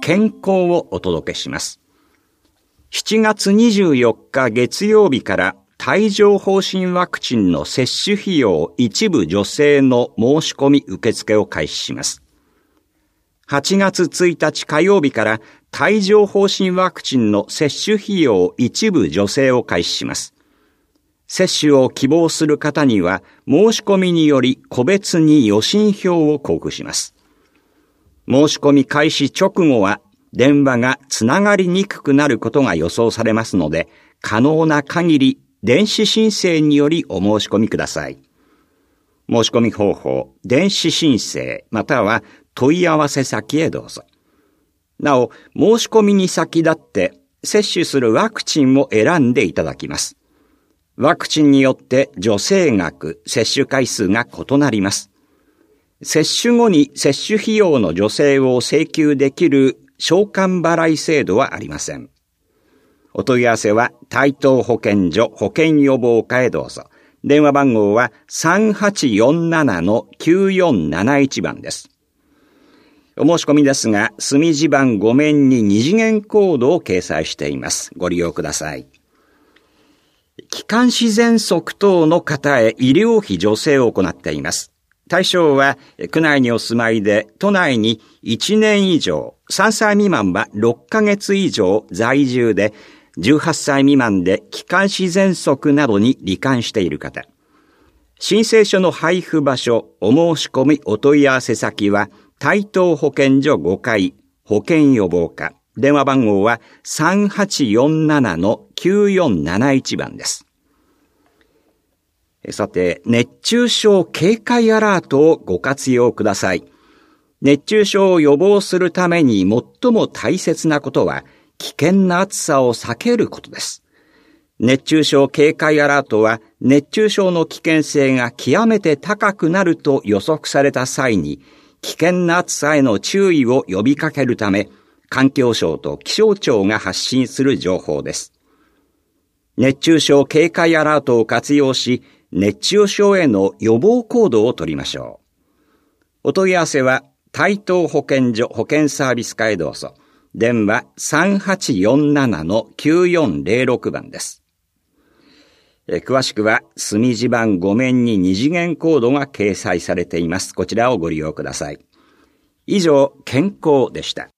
健康をお届けします。7月24日月曜日から帯状疱疹ワクチンの接種費用一部助成の申し込み受付を開始します。8月1日火曜日から帯状疱疹ワクチンの接種費用一部助成を開始します。接種を希望する方には申し込みにより個別に予診票を交付します。申し込み開始直後は電話がつながりにくくなることが予想されますので、可能な限り電子申請によりお申し込みください。申し込み方法、電子申請または問い合わせ先へどうぞ。なお、申し込みに先立って接種するワクチンを選んでいただきます。ワクチンによって助成額、接種回数が異なります。接種後に接種費用の助成を請求できる償還払い制度はありません。お問い合わせは台東保健所保健予防課へどうぞ。電話番号は 3847-9471 番です。お申し込みですが、隅地版5面に2次元コードを掲載しています。ご利用ください。気管支喘息等の方へ医療費助成を行っています。対象は、区内にお住まいで、都内に1年以上、3歳未満は6ヶ月以上在住で、18歳未満で気管支喘息などに罹患している方。申請書の配布場所、お申し込みお問い合わせ先は、台東保健所5階保健予防課。電話番号は 3847-9471 番です。さて、熱中症警戒アラートをご活用ください。熱中症を予防するために最も大切なことは、危険な暑さを避けることです。熱中症警戒アラートは、熱中症の危険性が極めて高くなると予測された際に、危険な暑さへの注意を呼びかけるため、環境省と気象庁が発信する情報です。熱中症警戒アラートを活用し、熱中症への予防行動を取りましょう。お問い合わせは、台東保健所保健サービス課へどうぞ。電話 3847-9406 番です。詳しくは、隅地版5面に2次元コードが掲載されています。こちらをご利用ください。以上、健康でした。